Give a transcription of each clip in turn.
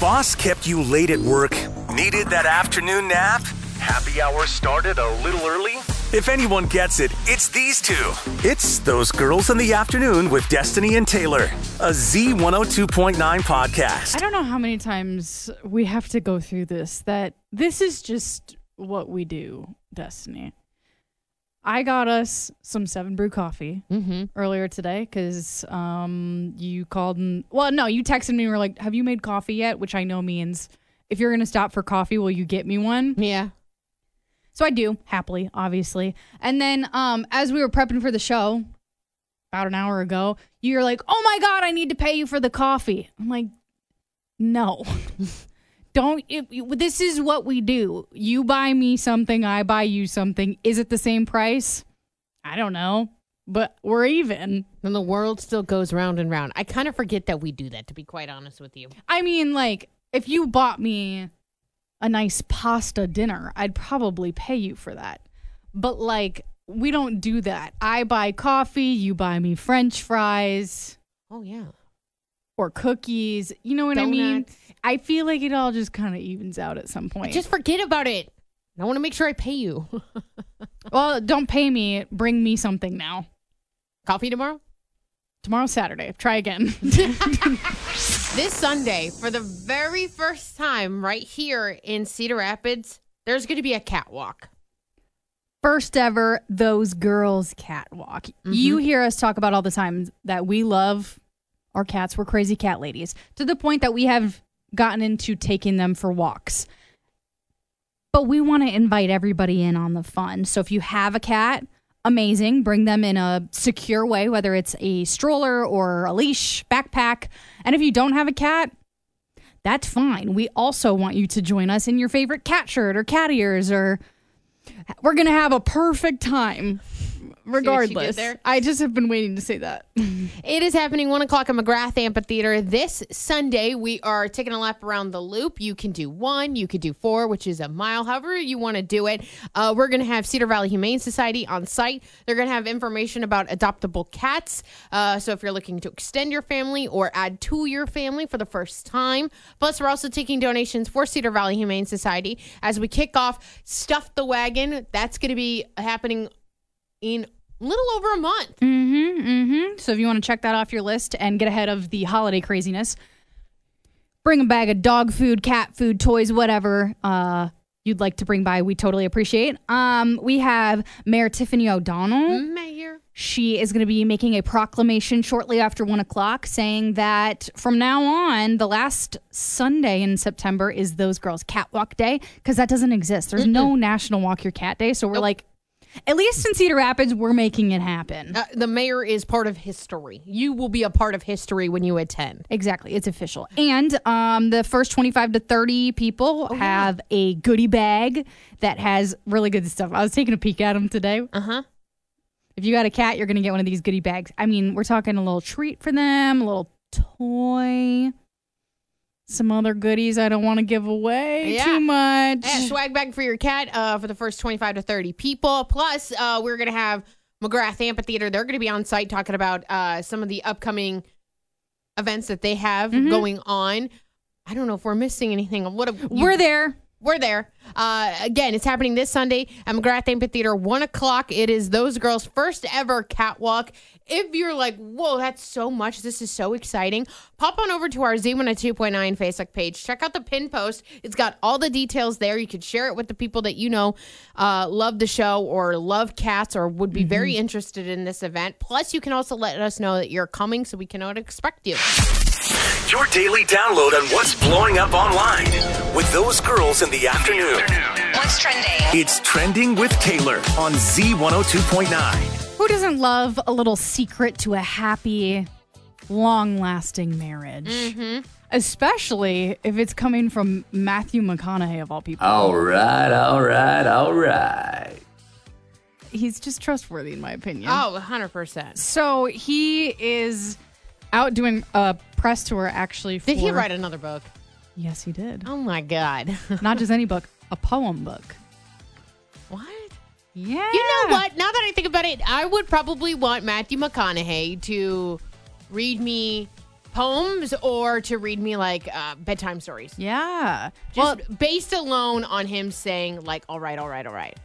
Boss kept you late at work? Needed that afternoon nap? Happy hour started a little early? If anyone gets it, it's these two. It's Those Girls in the Afternoon with Destiny and Taylor, a Z102.9 podcast. I don't know how many times we have to go through that this is just what we do, Destiny. I got us some 7 Brew coffee earlier today because you called and, you texted me and were like, have you made coffee yet? Which I know means if you're going to stop for coffee, will you get me one? Yeah. So I do, happily, obviously. And then as we were prepping for the show about an hour ago, you're like, oh my God, I need to pay you for the coffee. I'm like, no. This is what we do. You buy me something, I buy you something. Is it the same price? I don't know, but we're even. And the world still goes round and round. I kind of forget that we do that, to be quite honest with you. I mean, like, if you bought me a nice pasta dinner, I'd probably pay you for that. But, like, we don't do that. I buy coffee, you buy me French fries. Oh, yeah. Or cookies. You know what Donuts. I mean? I feel like it all just kind of evens out at some point. Just forget about it. I want to make sure I pay you. Well, don't pay me. Bring me something now. Coffee tomorrow? Tomorrow's Saturday. Try again. This Sunday, for the very first time right here in Cedar Rapids, there's going to be a catwalk. First ever Those Girls catwalk. You hear us talk about all the time that we love our cats. We're crazy cat ladies to the point that we have gotten into taking them for walks. But we want to invite everybody in on the fun. So if you have a cat, amazing. Bring them in a secure way, whether it's a stroller or a leash, backpack. And if you don't have a cat, that's fine. We also want you to join us in your favorite cat shirt or cat ears, or we're going to have a perfect time. Regardless, I just have been waiting to say that. It is happening 1 o'clock at McGrath Amphitheater this Sunday. We are taking a lap around the loop. You can do 1, you could do 4, which is a mile, however you want to do it. We're going to have Cedar Valley Humane Society on site. They're going to have information about adoptable cats. So if you're looking to extend your family or add to your family for the first time. Plus, we're also taking donations for Cedar Valley Humane Society as we kick off Stuff the Wagon. That's going to be happening in a little over a month. So if you want to check that off your list and get ahead of the holiday craziness, bring a bag of dog food, cat food, toys, whatever you'd like to bring by. We totally appreciate. We have Mayor Tiffany O'Donnell. Mayor. She is going to be making a proclamation shortly after 1 o'clock saying that from now on, the last Sunday in September is Those Girls Catwalk Day, because that doesn't exist. There's no National Walk Your Cat Day. So we're like, at least in Cedar Rapids, we're making it happen. The mayor is part of history. You will be a part of history when you attend. Exactly. It's official. And the first 25 to 30 people have a goodie bag that has really good stuff. I was taking a peek at them today. If you got a cat, you're going to get one of these goodie bags. I mean, we're talking a little treat for them, a little toy, some other goodies I don't want to give away too much. Yeah, swag bag for your cat for the first 25 to 30 people. Plus, we're going to have McGrath Amphitheater. They're going to be on site talking about some of the upcoming events that they have going on. I don't know if we're missing anything. We're there. We're there. Again, it's happening this Sunday at McGrath Amphitheater, 1 o'clock. It is Those Girls' first ever catwalk. If you're like, whoa, that's so much, this is so exciting, pop on over to our Z102.9 Facebook page. Check out the pin post. It's got all the details there. You can share it with the people that you know love the show or love cats or would be very interested in this event. Plus, you can also let us know that you're coming so we can know what to expect you. Your daily download on what's blowing up online with Those Girls in the Afternoon. What's trending? It's Trending with Taylor on Z102.9. Who doesn't love a little secret to a happy, long-lasting marriage? Especially if it's coming from Matthew McConaughey, of all people. All right. He's just trustworthy, in my opinion. Oh, 100%. So he is out doing a press tour, actually. Did he write another book? Yes, he did. Oh, my God. Not just any book, a poem book. What? Yeah. You know what? Now that I think about it, I would probably want Matthew McConaughey to read me poems or to read me like bedtime stories. Yeah. Just based alone on him saying like, all right, all right, all right.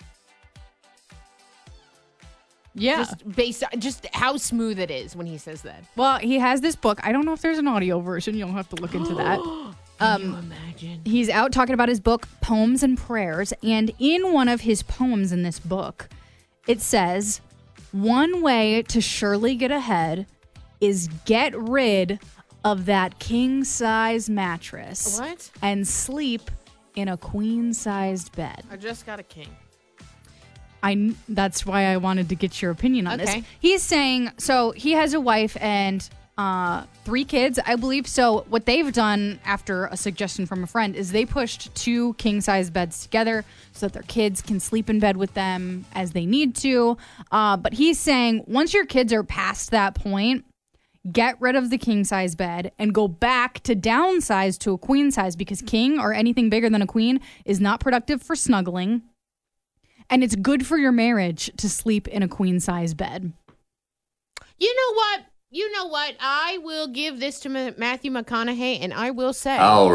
Yeah. Just how smooth it is when he says that. Well, he has this book. I don't know if there's an audio version. You'll have to look into that. Can you imagine? He's out talking about his book, Poems and Prayers. And in one of his poems in this book, it says, one way to surely get ahead is get rid of that king-size mattress. What? And sleep in a queen-sized bed. I just got a king. That's why I wanted to get your opinion on Okay. this. He's saying, so he has a wife and 3 kids, I believe. So what they've done after a suggestion from a friend is they pushed 2 king-size beds together so that their kids can sleep in bed with them as they need to. But he's saying once your kids are past that point, get rid of the king-size bed and go back to downsize to a queen size, because king or anything bigger than a queen is not productive for snuggling. And it's good for your marriage to sleep in a queen-size bed. You know what? I will give this to Matthew McConaughey, and I will say, All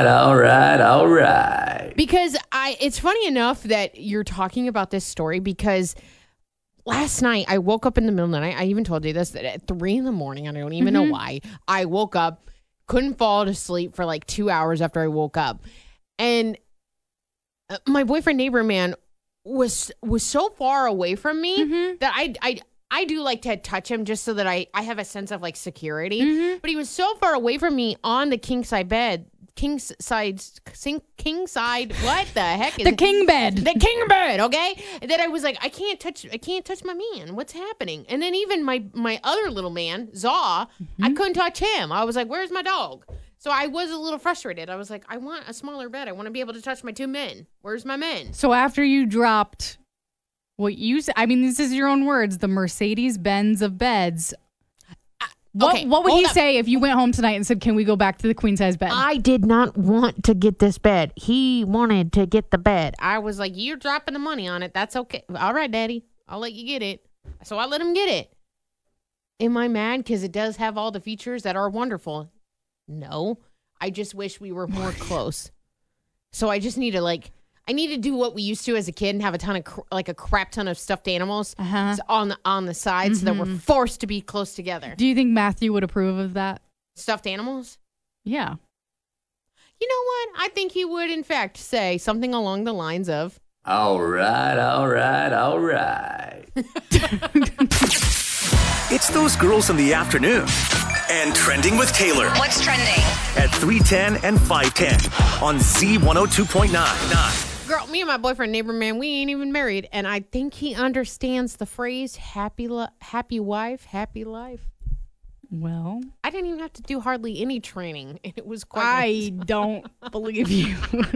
right. because it's funny enough that you're talking about this story, because last night I woke up in the middle of the night. I even told you this, that at 3 a.m, I don't even know why. I woke up, couldn't fall to sleep for like 2 hours after I woke up, and my boyfriend neighbor man was so far away from me that I do like to touch him just so that I have a sense of like security. But he was so far away from me on the king side, what the heck is The king bed. The king bed, okay? That I was like, I can't touch my man. What's happening? And then even my other little man, Zaw, I couldn't touch him. I was like, where's my dog? So I was a little frustrated. I was like, I want a smaller bed. I want to be able to touch my 2 men. Where's my men? So after you dropped what you said, I mean, this is your own words, the Mercedes-Benz of beds. What would he say if you went home tonight and said, can we go back to the queen-size bed? I did not want to get this bed. He wanted to get the bed. I was like, you're dropping the money on it. That's okay. All right, Daddy. I'll let you get it. So I let him get it. Am I mad because it does have all the features that are wonderful? No. I just wish we were more close. So I just need to I need to do what we used to as a kid and have a ton of a crap ton of stuffed animals on the side so that we're forced to be close together. Do you think Matthew would approve of that? Stuffed animals? Yeah. You know what? I think he would, in fact, say something along the lines of, All right. It's those girls in the afternoon. And Trending with Taylor. What's trending? At 3:10 and 5:10 on Z102.9. Girl, me and my boyfriend, neighbor man, we ain't even married. And I think he understands the phrase happy wife, happy life. Well, I didn't even have to do hardly any training. And it was quite I don't believe you.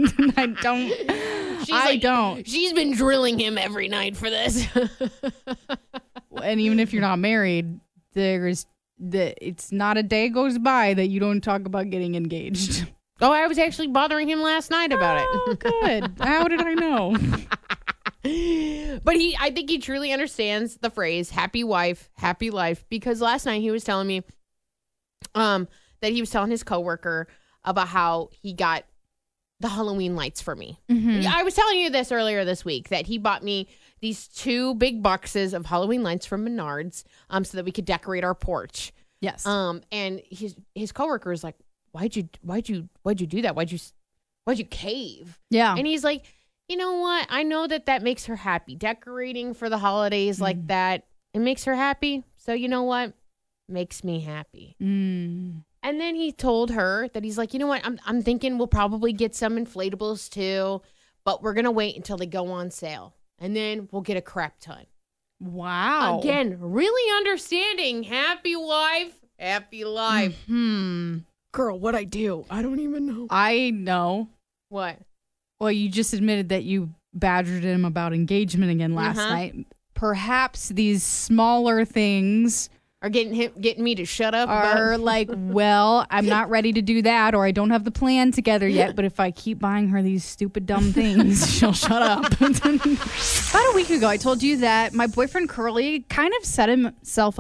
I don't. She's been drilling him every night for this. And even if you're not married, it's not a day goes by that you don't talk about getting engaged. Oh, I was actually bothering him last night about Oh, good. How did I know? it. But I think he truly understands the phrase happy wife, happy life, because last night he was telling me that he was telling his coworker about how he got the Halloween lights for me. I was telling you this earlier this week, that he bought me these 2 big boxes of Halloween lights from Menards so that we could decorate our porch. Yes. And his coworker is like, why'd you do that? Why'd you cave? Yeah. And he's like, you know what? I know that makes her happy. Decorating for the holidays like that, it makes her happy. So you know what? Makes me happy. And then he told her that he's like, you know what? I'm thinking we'll probably get some inflatables too, but we're going to wait until they go on sale. And then we'll get a crap ton. Wow. Again, really understanding happy wife, happy life. Girl, what I do? I don't even know. I know. What? Well, you just admitted that you badgered him about engagement again last night. Perhaps these smaller things Are getting me to shut up? are like, well, I'm not ready to do that, or I don't have the plan together yet, but if I keep buying her these stupid, dumb things, she'll shut up. About a week ago, I told you that my boyfriend Curly kind of set himself up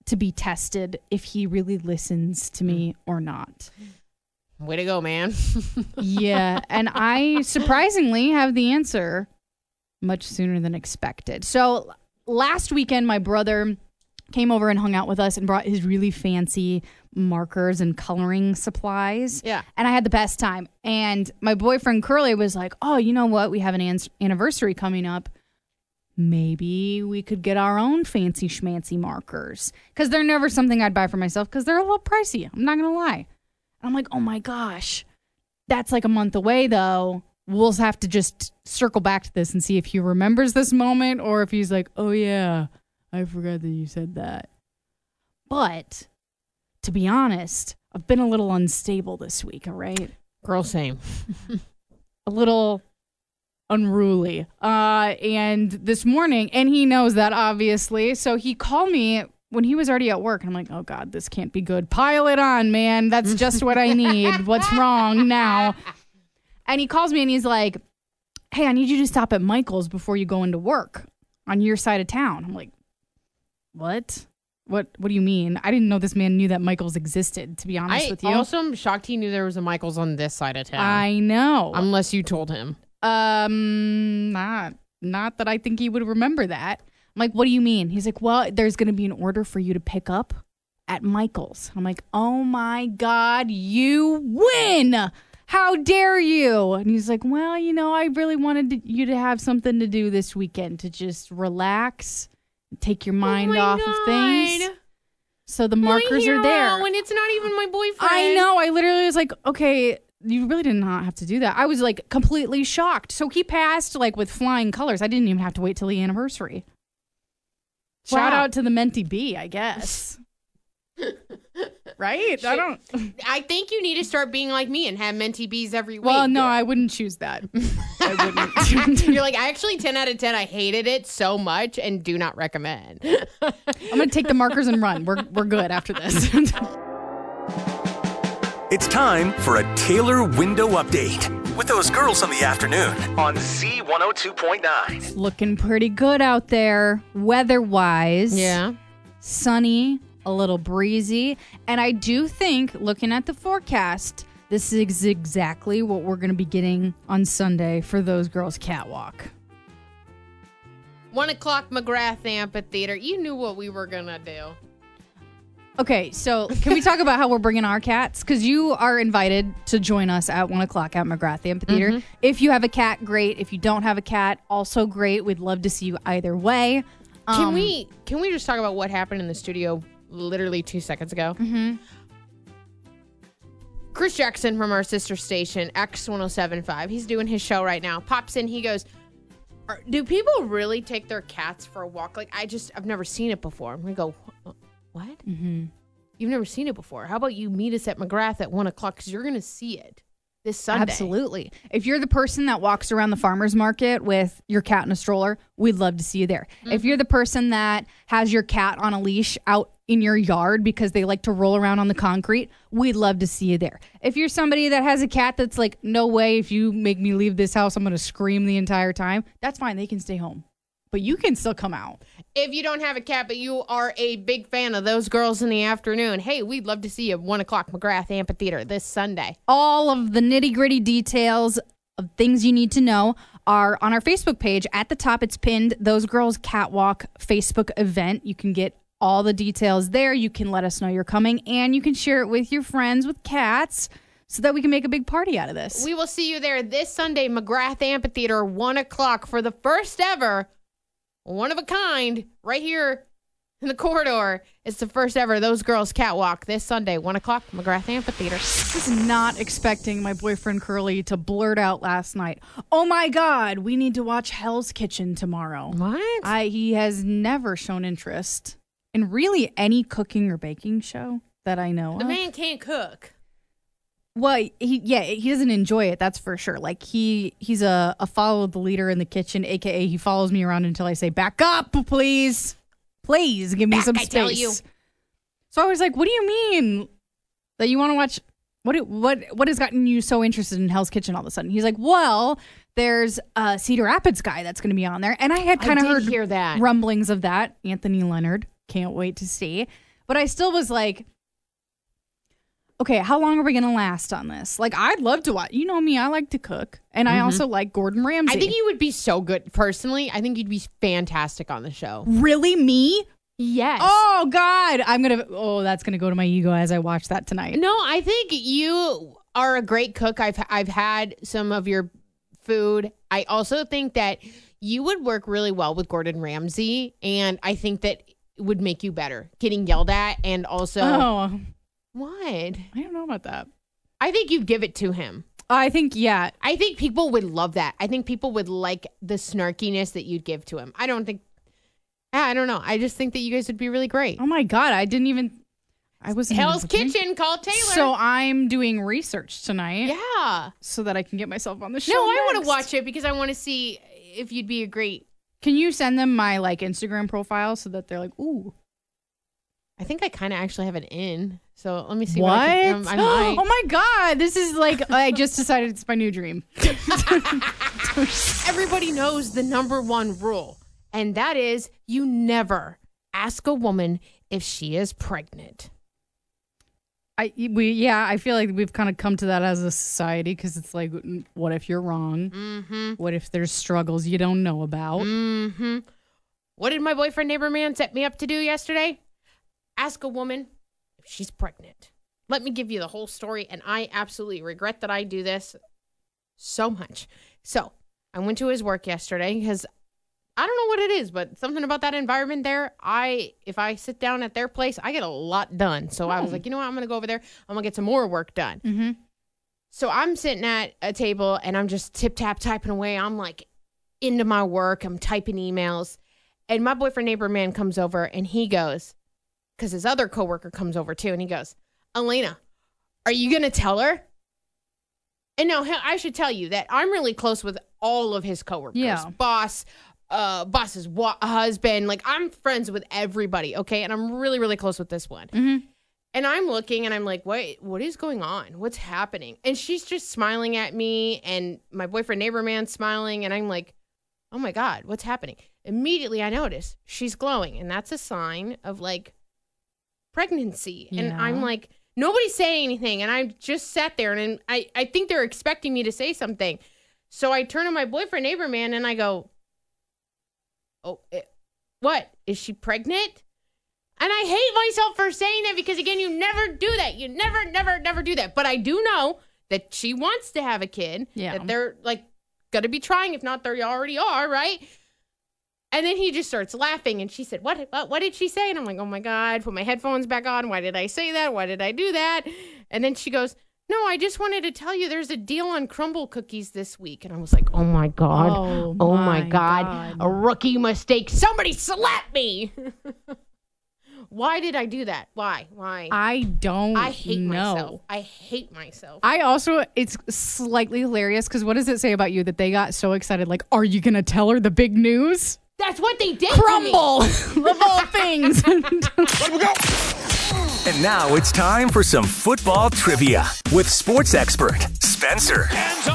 to be tested if he really listens to me or not. Way to go, man. Yeah, and I surprisingly have the answer much sooner than expected. So last weekend, my brother came over and hung out with us and brought his really fancy markers and coloring supplies. Yeah. And I had the best time. And my boyfriend Curly was like, oh, you know what? We have an anniversary coming up. Maybe we could get our own fancy schmancy markers. Because they're never something I'd buy for myself because they're a little pricey. I'm not going to lie. And I'm like, oh my gosh. That's like a month away, though. We'll have to just circle back to this and see if he remembers this moment or if he's like, oh, yeah, I forgot that you said that. But to be honest, I've been a little unstable this week, all right? Girl, same. A little unruly. And this morning, and he knows that, obviously, so he called me when he was already at work. And I'm like, oh, God, this can't be good. Pile it on, man. That's just what I need. What's wrong now? And he calls me and he's like, hey, I need you to stop at Michael's before you go into work on your side of town. I'm like, what? What do you mean? I didn't know this man knew that Michael's existed, to be honest with you. I also am shocked he knew there was a Michael's on this side of town. I know. Unless you told him. Not that I think he would remember that. I'm like, what do you mean? He's like, well, there's going to be an order for you to pick up at Michael's. I'm like, oh my God, you win. How dare you? And he's like, well, you know, I really wanted you to have something to do this weekend to just relax, take your mind off of things. So the markers are there. And it's not even my boyfriend. I know. I literally was like, okay, you really did not have to do that. I was like completely shocked. So he passed like with flying colors. I didn't even have to wait till the anniversary. Shout out to the Mentee B, I guess. Right? I think you need to start being like me and have Mentee Bs every week. Well, no, I wouldn't choose that. I wouldn't. You're like, actually, 10 out of 10, I hated it so much and do not recommend. I'm going to take the markers and run. We're good after this. It's time for a Taylor window update with those girls in the afternoon on Z102.9. Looking pretty good out there, weather-wise. Yeah. Sunny, a little breezy. And I do think, looking at the forecast, this is exactly what we're going to be getting on Sunday for those girls' catwalk. 1 o'clock McGrath Amphitheater. You knew what we were going to do. Okay, so can we talk about how we're bringing our cats? Because you are invited to join us at 1 o'clock at McGrath Amphitheater. Mm-hmm. If you have a cat, great. If you don't have a cat, also great. We'd love to see you either way. Can we just talk about what happened in the studio literally 2 seconds ago? Mm-hmm. Chris Jackson from our sister station, X1075, he's doing his show right now, pops in, he goes, do people really take their cats for a walk? Like, I've never seen it before. I'm going to go, what? Mm-hmm. You've never seen it before. How about you meet us at McGrath at 1 o'clock? Because you're going to see it this Sunday. Absolutely. If you're the person that walks around the farmer's market with your cat in a stroller, we'd love to see you there. Mm-hmm. If you're the person that has your cat on a leash out in your yard because they like to roll around on the concrete, we'd love to see you there. If you're somebody that has a cat that's like, no way, if you make me leave this house, I'm going to scream the entire time, that's fine. They can stay home. But you can still come out. If you don't have a cat, but you are a big fan of those girls in the afternoon, hey, we'd love to see you at 1 o'clock McGrath Amphitheater this Sunday. All of the nitty-gritty details of things you need to know are on our Facebook page. At the top, it's pinned, Those Girls Catwalk Facebook event. You can get all the details there. You can let us know you're coming, and you can share it with your friends with cats so that we can make a big party out of this. We will see you there this Sunday, McGrath Amphitheater, 1 o'clock for the first ever one of a kind, right here in the corridor. It's the first ever Those Girls Catwalk this Sunday, 1 o'clock, McGrath Amphitheater. I was not expecting my boyfriend Curly to blurt out last night, oh my God, we need to watch Hell's Kitchen tomorrow. What? He has never shown interest in really any cooking or baking show that I know The of. man can't cook. Well, he doesn't enjoy it, that's for sure. Like, he's a follow the leader in the kitchen, a.k.a. he follows me around until I say, back up, please. Please, give me some space. I tell you. So I was like, what do you mean that you want to watch? What has gotten you so interested in Hell's Kitchen all of a sudden? He's like, well, there's a Cedar Rapids guy that's going to be on there. And I had kind of heard hear that. rumblings of that. Anthony Leonard. Can't wait to see. But I still was like, okay, how long are we going to last on this? Like, I'd love to watch. You know me, I like to cook. And I also like Gordon Ramsay. I think you would be so good. Personally, I think you'd be fantastic on the show. Really? Me? Yes. Oh, God. That's going to go to my ego as I watch that tonight. No, I think you are a great cook. I've had some of your food. I also think that you would work really well with Gordon Ramsay. And I think that it would make you better. Getting yelled at and also... Oh. What? I don't know about that. I think you'd give it to him. I think, yeah. I think people would love that. I think people would like the snarkiness that you'd give to him. I don't know. I just think that you guys would be really great. Oh, my God. I wasn't Hell's Kitchen, call Taylor. So I'm doing research tonight. Yeah. So that I can get myself on the show. No, I next. want to watch it because I want to see if you'd be a great... Can you send them my Instagram profile so that they're like, ooh. I think I kind of actually have it in. So let me see what I might. Oh my God. This is like, I just decided it's my new dream. Everybody knows the number one rule, and that is you never ask a woman if she is pregnant. I feel like we've kind of come to that as a society because it's like, what if you're wrong? Mm-hmm. What if there's struggles you don't know about? Mm-hmm. What did my boyfriend neighbor man set me up to do yesterday? Ask a woman if she's pregnant. Let me give you the whole story, and I absolutely regret that I do this so much. So I went to his work yesterday because I don't know what it is, but something about that environment there, if I sit down at their place, I get a lot done. So I was like, you know what? I'm going to go over there. I'm going to get some more work done. Mm-hmm. So I'm sitting at a table, and I'm just tip-tap typing away. I'm like into my work. I'm typing emails. And my boyfriend neighbor man comes over, and he goes, because his other coworker comes over too, and he goes, Elena, are you going to tell her? And no, I should tell you that I'm really close with all of his coworkers. Yeah. Boss's husband. Like, I'm friends with everybody, okay? And I'm really, really close with this one. Mm-hmm. And I'm looking, and I'm like, what is going on? What's happening? And she's just smiling at me, and my boyfriend neighbor man's smiling, and I'm like, oh my God, what's happening? Immediately I notice she's glowing, and that's a sign of, like, pregnancy. Yeah. And I'm like, nobody's saying anything. And I just sat there, and I think they're expecting me to say something. So I turn to my boyfriend neighbor man, and I go, what? Is she pregnant? And I hate myself for saying that because, again, you never do that. You never do that. But I do know that she wants to have a kid. Yeah. That they're, like, going to be trying. If not, they already are, right? And then he just starts laughing, and she said, what did she say? And I'm like, oh, my God, put my headphones back on. Why did I say that? Why did I do that? And then she goes, no, I just wanted to tell you there's a deal on crumble cookies this week. And I was like, oh, my God. Oh, my God. A rookie mistake. Somebody slap me. Why did I do that? Why? I hate myself. I hate myself. It's slightly hilarious because what does it say about you that they got so excited? Like, are you going to tell her the big news? That's what they did. Crumble of all things. Let me go. And now it's time for some football trivia with sports expert Spencer Enzo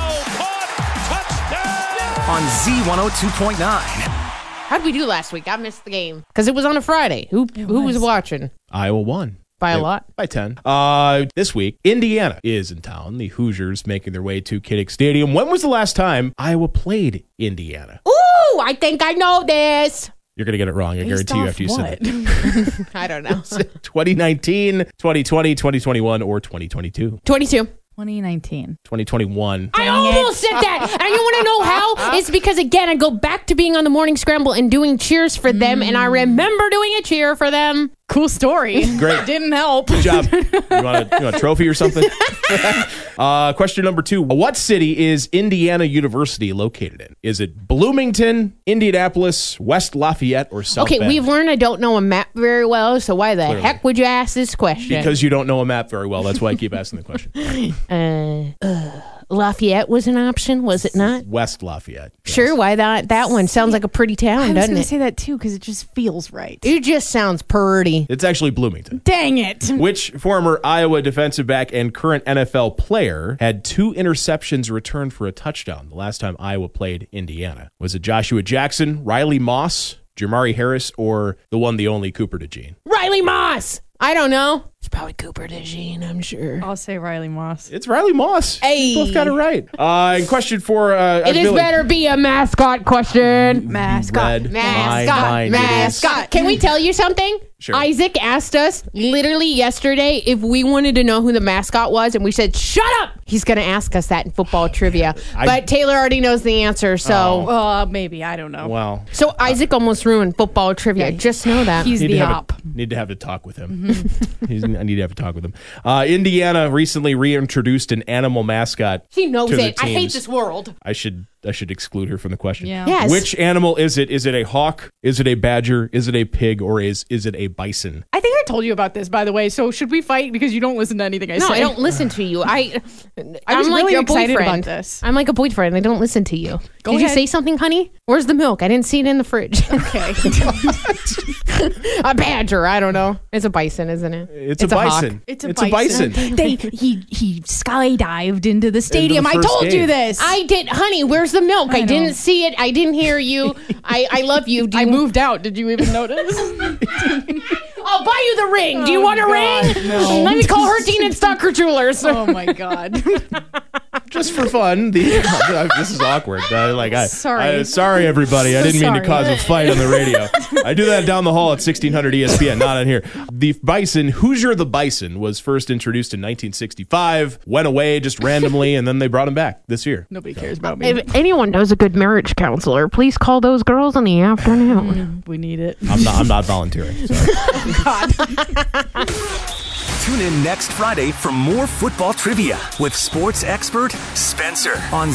caught, on Z102.9. How'd we do last week? I missed the game because it was on a Friday. Who was watching? Iowa won. By a lot? By 10. This week, Indiana is in town. The Hoosiers making their way to Kinnick Stadium. When was the last time Iowa played Indiana? Ooh, I think I know this. You're going to get it wrong. I guarantee you after you said it. I don't know. 2019, 2020, 2021, or 2022? 22. 2019. 2021. I almost said that. And you want to know how? It's because, again, I go back to being on the morning scramble and doing cheers for them, and I remember doing a cheer for them. Cool story. Great. Didn't help. Good job. You want a trophy or something? Question number 2. What city is Indiana University located in? Is it Bloomington, Indianapolis, West Lafayette, or South Bend? We've learned I don't know a map very well, so why the heck would you ask this question? Because you don't know a map very well. That's why I keep asking the question. Lafayette was an option, was it not? West Lafayette. Yes. Sure, why not? That one sounds like a pretty town, doesn't it? I was going to say that too because it just feels right. It just sounds pretty. It's actually Bloomington. Dang it. Which former Iowa defensive back and current NFL player had 2 interceptions returned for a touchdown the last time Iowa played Indiana? Was it Joshua Jackson, Riley Moss, Jamari Harris, or the one, the only Cooper DeJean? Riley Moss! I don't know. It's probably Cooper DeJean, I'm sure. I'll say Riley Moss. It's Riley Moss. Hey. You both got it right. And question for It is better be a mascot question. Mascot. Mascot. Can we tell you something? Sure. Isaac asked us literally yesterday if we wanted to know who the mascot was, and we said, shut up! He's going to ask us that in football trivia. But Taylor already knows the answer, so... Maybe. I don't know. Well, So Isaac almost ruined football trivia. Just know that. He's the op. Need to have a talk with him. I need to have a talk with him. Indiana recently reintroduced an animal mascot. He knows to the it. I hate teams. this world. I should exclude her from the question. Yeah. Yes. Which animal is it? Is it a hawk? Is it a badger? Is it a pig? Or is it a bison? I think I told you about this, by the way. So should we fight because you don't listen to anything I No, say? I don't listen to you. I'm was like really your excited boyfriend. about this. I'm like a boyfriend. I don't listen to you. Did you ahead. say something, honey? Where's the milk? I didn't see it in the fridge. Okay. A badger. I don't know. It's a bison, isn't it? It's a bison. hawk. It's a bison. He skydived into the stadium. I first told you game. this. I did, honey. Where's the milk? I know. didn't see it. I didn't hear you. I love you. Do you moved out. Did you even notice? I'll buy you the ring. Do you want a God, ring? no. Let me call her Dean and Stocker Jewelers. Oh my God. Just for fun. This is awkward. Sorry. Sorry, everybody. I didn't mean to Sorry. cause a fight on the radio. I do that down the hall at 1600 ESPN, not on here. The bison, Hoosier the Bison, was first introduced in 1965, went away just randomly, and then they brought him back this year. Nobody cares about me. If anyone knows a good marriage counselor, please call those girls in the afternoon. We need it. I'm not volunteering. Sorry. Tune in next Friday for more football trivia with sports expert Spencer on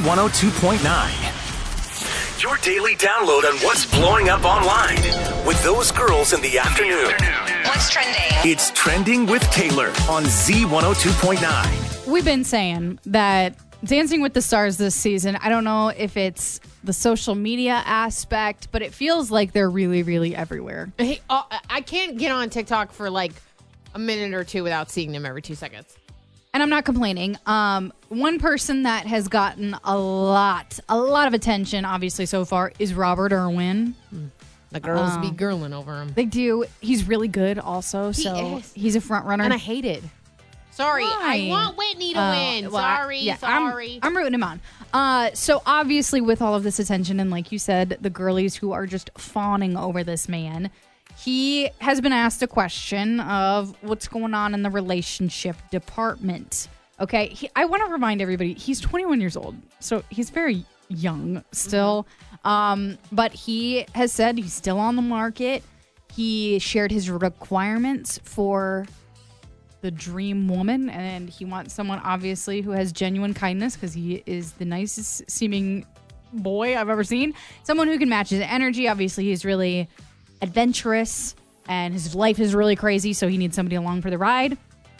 Z102.9. Your daily download on what's blowing up online with those girls in the afternoon. What's trending? It's Trending with Taylor on Z102.9. We've been saying that Dancing with the Stars this season, I don't know if it's the social media aspect, but it feels like they're really, really everywhere. Hey, I can't get on TikTok for like a minute or two without seeing them every 2 seconds. And I'm not complaining. One person that has gotten a lot of attention, obviously, so far, is Robert Irwin. The girls be girling over him. They do. He's really good also, so is. he's a front runner. And I hate it. Sorry, Why? I want Whitney to win. Well, Sorry. I'm rooting him on. So obviously with all of this attention and like you said, the girlies who are just fawning over this man, he has been asked a question of what's going on in the relationship department. Okay, I want to remind everybody, he's 21 years old, so he's very young still. But he has said he's still on the market. He shared his requirements for the dream woman, and he wants someone obviously who has genuine kindness because he is the nicest seeming boy I've ever seen. Someone who can match his energy. Obviously, he's really adventurous and his life is really crazy, so he needs somebody along for the ride.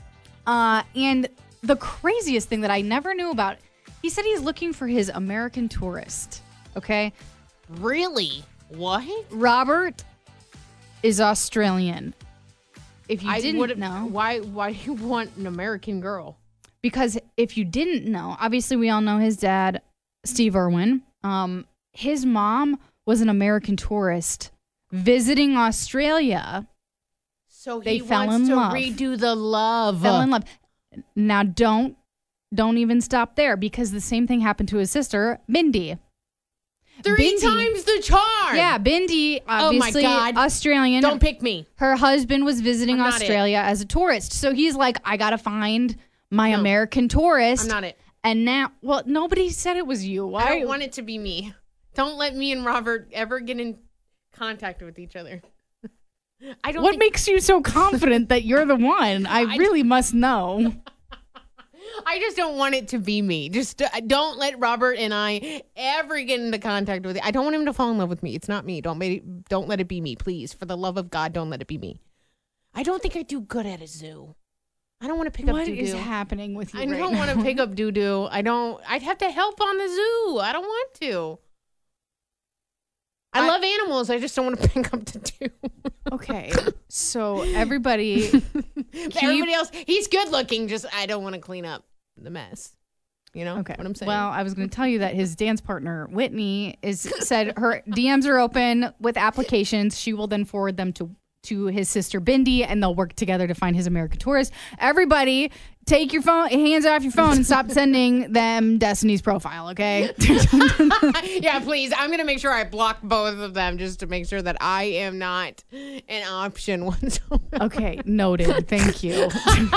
And the craziest thing that I never knew about, he said he's looking for his American Tourist. Okay? Really? What? Robert is Australian. If you didn't know. Why do you want an American girl? Because if you didn't know, obviously we all know his dad, Steve Irwin. His mom was an American tourist visiting Australia. So They he fell wants in to love. redo the love. Fell in love. Now don't even stop there because the same thing happened to his sister, Bindi. Three Bindi. times the charm. Yeah, Bindi, Oh my obviously God. Australian. Don't pick me. Her husband was visiting I'm not Australia as a tourist. So he's like, I got to find my American tourist. I'm not it. And now, well, nobody said it was you. Why? I don't want it to be me. Don't let me and Robert ever get in contact with each other. I don't What think- makes you so confident that you're the one? I really must know. I just don't want it to be me. Just don't let Robert and I ever get into contact with it. I don't want him to fall in love with me. It's not me. Don't let it be me, please. For the love of God, don't let it be me. I don't think I do good at a zoo. I don't want to pick up What doo-doo. is happening with you I right don't now? want to pick up doo-doo. I'd have to help on the zoo. I don't want to. I love animals. I just don't want to pick up doo-doo. Okay, so everybody, Everybody else, he's good looking. Just I don't want to clean up the mess. You know okay. what I'm saying? Well, I was going to tell you that his dance partner Whitney said her DMs are open with applications. She will then forward them to to his sister Bindi, and they'll work together to find his American Tourist. Everybody, take your hands off your phone and stop sending them Destiny's profile, okay? Yeah, please. I'm going to make sure I block both of them just to make sure that I am not an option whatsoever. Okay, noted. Thank you.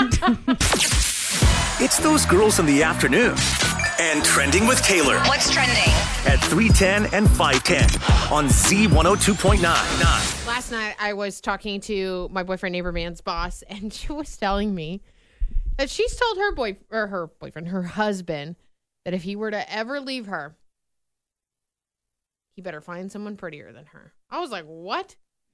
It's those girls in the afternoon. And Trending with Taylor. What's trending? At 3:10 and 5:10 on Z102.9. Last night, I was talking to my boyfriend, neighbor man's boss, and she was telling me that she's told her husband, that if he were to ever leave her, he better find someone prettier than her. I was like, what?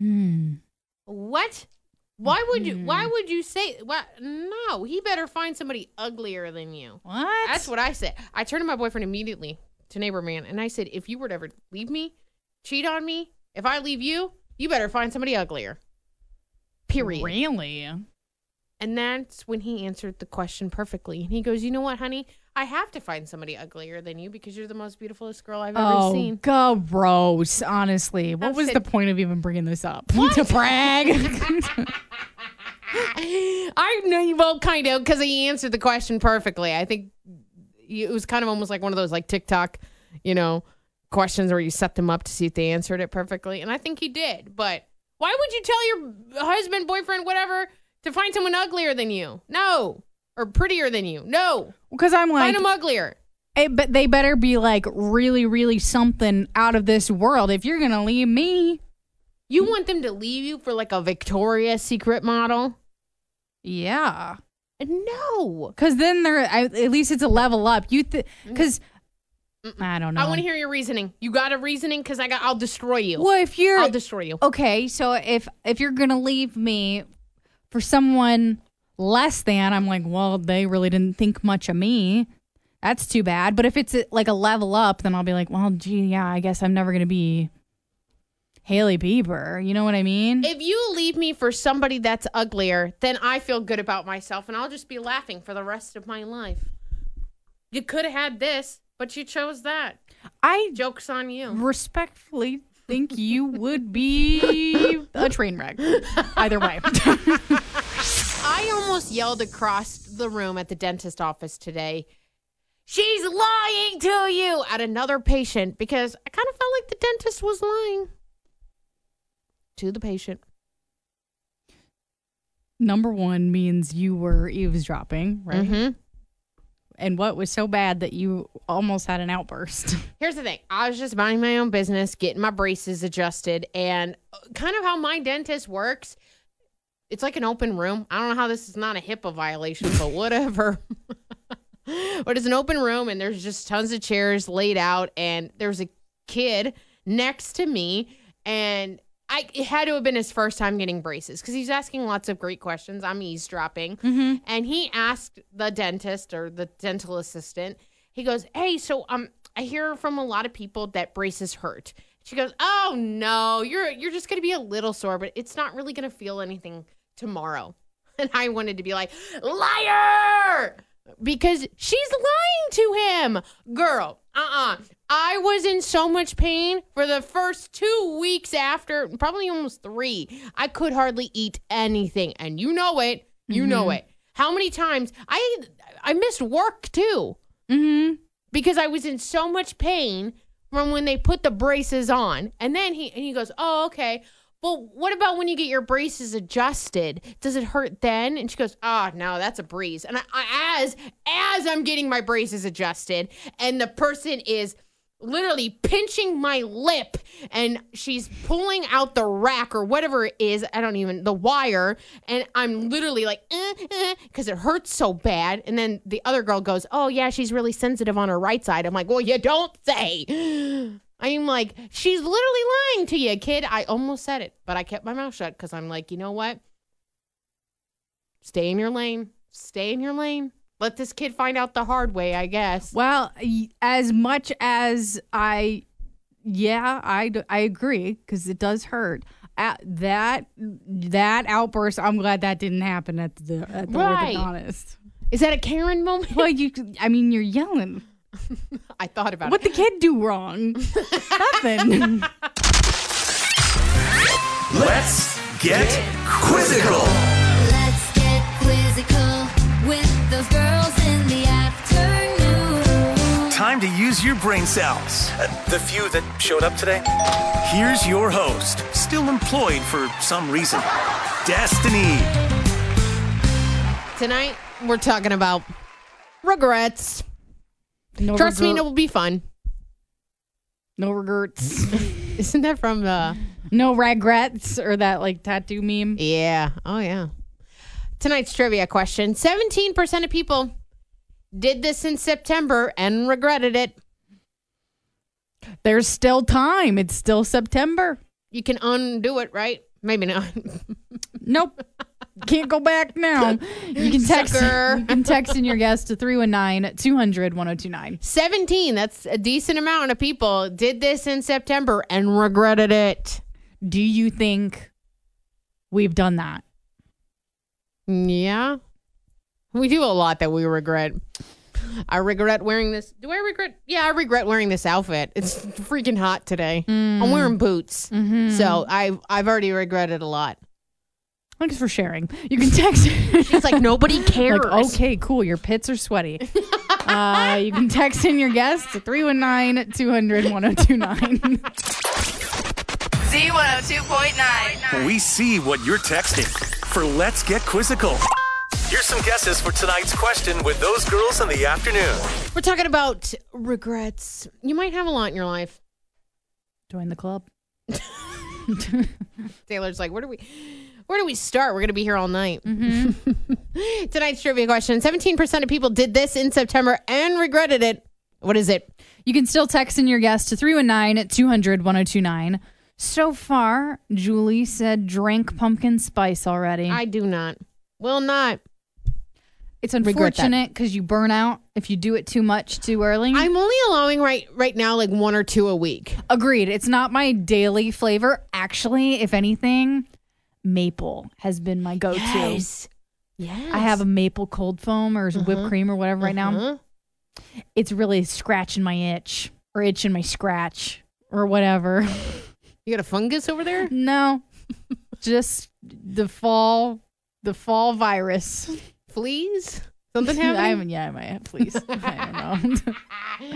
What? Why would you say what? No, he better find somebody uglier than you. What? That's what I said. I turned to my boyfriend immediately, to neighbor man, and I said, if you were to ever leave me, cheat on me, if I leave you, you better find somebody uglier. Period. Really? And that's when he answered the question perfectly. And he goes, you know what, honey? I have to find somebody uglier than you because you're the most beautifulest girl I've ever seen. Oh, gross. Honestly. What was the point of even bringing this up? To brag? I know, well, kind of, because he answered the question perfectly. I think it was kind of almost like one of those like TikTok, questions where you set them up to see if they answered it perfectly. And I think he did. But why would you tell your husband, boyfriend, whatever, to find someone uglier than you? No. Or prettier than you? No. Because I'm like, find them uglier. But they better be like really, really something out of this world if you're going to leave me. You want them to leave you for like a Victoria's Secret model? Yeah. No. Because then at least it's a level up. Because I don't know. I want to hear your reasoning. You got a reasoning? Because I'll destroy you. Well, I'll destroy you. Okay, so if you're going to leave me for someone less than, I'm like, well, they really didn't think much of me. That's too bad. But if it's like a level up, then I'll be like, well, gee, yeah, I guess I'm never going to be Hailey Bieber. You know what I mean? If you leave me for somebody that's uglier, then I feel good about myself, and I'll just be laughing for the rest of my life. You could have had this, but you chose that. Joke's on you. Respectfully think you would be a train wreck. Either way. I almost yelled across the room at the dentist office today, she's lying to you, at another patient, because I kind of felt like the dentist was lying to the patient. Number one means you were eavesdropping, right? Mm-hmm. And what was so bad that you almost had an outburst? Here's the thing. I was just minding my own business, getting my braces adjusted, and kind of how my dentist works, it's like an open room. I don't know how this is not a HIPAA violation, but whatever. But it's an open room, and there's just tons of chairs laid out, and there's a kid next to me, and it had to have been his first time getting braces because he's asking lots of great questions. I'm eavesdropping. Mm-hmm. And he asked the dentist or the dental assistant, he goes, hey, so I hear from a lot of people that braces hurt. She goes, oh, no, you're just going to be a little sore, but it's not really going to feel anything tomorrow. And I wanted to be like, liar! Because she's lying to him. Girl, I was in so much pain for the first 2 weeks after, probably almost 3. I could hardly eat anything. And you know it. You know it. How many times? I missed work too. Mm-hmm. Because I was in so much pain from when they put the braces on. And then he goes, oh, okay. Well, what about when you get your braces adjusted? Does it hurt then? And she goes, oh, no, that's a breeze. And as I'm getting my braces adjusted, and the person is literally pinching my lip, and she's pulling out the rack or whatever it is, the wire, and I'm literally like, because it hurts so bad. And then the other girl goes, oh, yeah, she's really sensitive on her right side. I'm like, well, you don't say. I'm like, she's literally lying to you, kid. I almost said it, but I kept my mouth shut because I'm like, you know what? Stay in your lane. Stay in your lane. Let this kid find out the hard way, I guess. Well, as much as I agree because it does hurt. That outburst, I'm glad that didn't happen at the right. orthodontist. Is that a Karen moment? Well, you're yelling. I thought about What'd the kid do wrong? Nothing. Let's get quizzical. Let's get quizzical with those girls in the afternoon. Time to use your brain cells. The few that showed up today. Here's your host, still employed for some reason, Destiny. Tonight, we're talking about regrets. No Trust me, regret- it will be fun. No regrets. Isn't that from the... No regrets, or that like tattoo meme. Yeah. Oh, yeah. Tonight's trivia question. 17% of people did this in September and regretted it. There's still time. It's still September. You can undo it, right? Maybe not. Nope. Can't go back now. You can text. Sucker. You can text in your guess to 319-200-1029. 17. That's a decent amount of people did this in September and regretted it. Do you think we've done that? Yeah. We do a lot that we regret. I regret wearing this. Do I regret? Yeah, I regret wearing this outfit. It's freaking hot today. I'm wearing boots. So I've already regretted a lot. Thanks for sharing. You can text. It's like nobody cares. Like, okay, cool. Your pits are sweaty. You can text in your guess to 319-200-1029. Z102.9. We see what you're texting for Let's Get Quizzical. Here's some guesses for tonight's question with those girls in the afternoon. We're talking about regrets. You might have a lot in your life. Join the club. Taylor's like, where do we start? We're going to be here all night. Tonight's trivia question. 17% of people did this in September and regretted it. What is it? You can still text in your guess to 319-200-1029. So far, Julie said drank pumpkin spice already. I do not. Will not. It's regret that. unfortunate because you burn out if you do it too much too early. I'm only allowing right now like 1 or 2 a week. Agreed. It's not my daily flavor. Actually, if anything, maple has been my go-to. Yes. I have a maple cold foam or whipped cream or whatever right now. It's really scratching my itch or itching my scratch or whatever. You got a fungus over there? No, just the fall virus. Fleas? Something happening? I might have fleas. I don't know.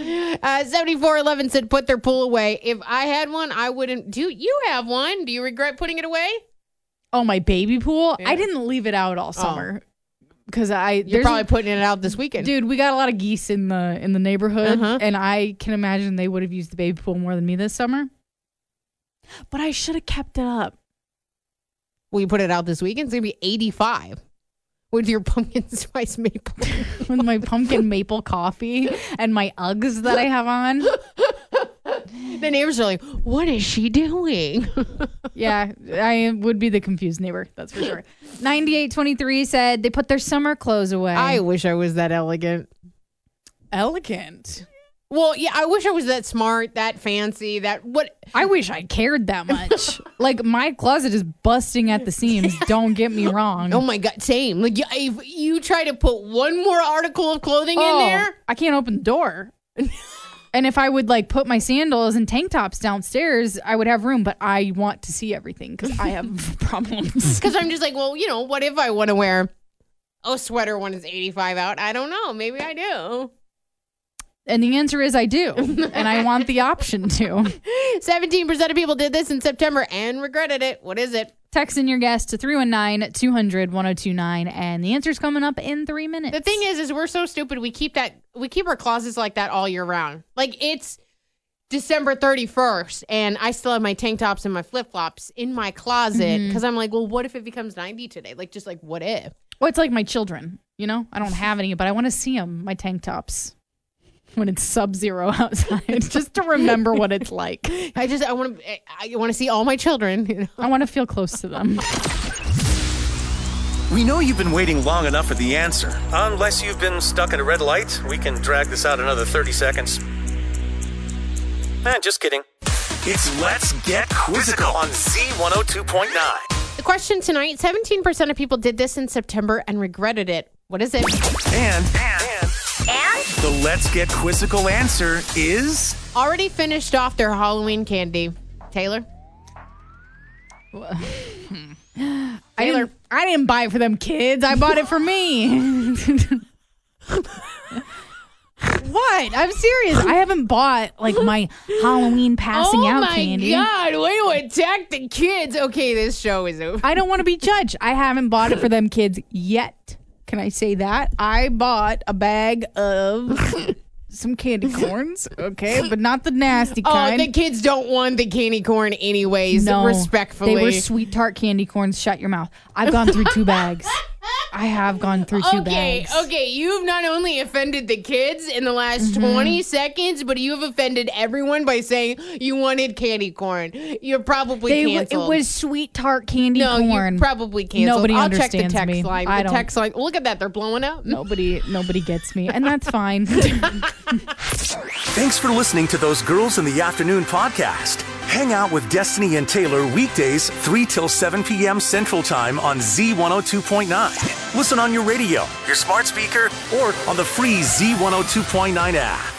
7411 said put their pool away. If I had one, I wouldn't. Do you have one? Do you regret putting it away? Oh, my baby pool? Yeah. I didn't leave it out all summer. Because You're probably putting it out this weekend. Dude, we got a lot of geese in the neighborhood, and I can imagine they would have used the baby pool more than me this summer. But I should have kept it up. Will you put it out this weekend? It's going to be 85 with your pumpkin spice maple. With my pumpkin maple coffee and my Uggs that I have on. The neighbors are like, what is she doing? Yeah, I would be the confused neighbor. That's for sure. 9823 said they put their summer clothes away. I wish I was that elegant. Elegant. Well, yeah, I wish I was that smart, that fancy, I wish I cared that much. Like, my closet is busting at the seams. Don't get me wrong. Oh my God, same. Like, if you try to put one more article of clothing in there. I can't open the door. And if I would like put my sandals and tank tops downstairs, I would have room. But I want to see everything because I have problems. Because I'm just like, well, what if I want to wear a sweater when it's 85 out? I don't know. Maybe I do. And the answer is I do. And I want the option to. 17% of people did this in September and regretted it. What is it? Text in your guess to 319-200-1029. And the answer's coming up in 3 minutes. The thing is we're so stupid. We keep our closets like that all year round. Like, it's December 31st and I still have my tank tops and my flip-flops in my closet because I'm like, well, what if it becomes 90 today? Like, just like, what if? Well, it's like my children, I don't have any, but I want to see them, my tank tops, when it's sub-zero outside, just to remember what it's like. I want to see all my children. I want to feel close to them. We know you've been waiting long enough for the answer. Unless you've been stuck at a red light, we can drag this out another 30 seconds. Just kidding. It's Let's Get Quizzical on Z102.9. The question tonight, 17% of people did this in September and regretted it. What is it? And the Let's Get Quizzical answer is... Already finished off their Halloween candy. Taylor? Taylor. I didn't buy it for them kids. I bought it for me. What? I'm serious. I haven't bought like my Halloween passing out candy. Oh my God, way to attack the kids. Okay, this show is over. I don't want to be judged. I haven't bought it for them kids yet. Can I say that? I bought a bag of some candy corns, okay, but not the nasty kind. Oh, the kids don't want the candy corn anyways, No, respectfully. They were sweet tart candy corns. Shut your mouth. I've gone through 2 bags. I have gone through 2 bags. Okay, you've not only offended the kids in the last 20 seconds, but you've offended everyone by saying you wanted candy corn. You're probably canceled. It was sweet tart candy no, corn. you're probably canceled. Nobody I'll check the understands text me. line. I The don't- text line. Look at that. They're blowing up. Nobody gets me, and that's fine. Thanks for listening to Those Girls in the Afternoon podcast. Hang out with Destiny and Taylor weekdays 3 till 7 p.m. Central Time on Z102.9. Listen on your radio, your smart speaker, or on the free Z102.9 app.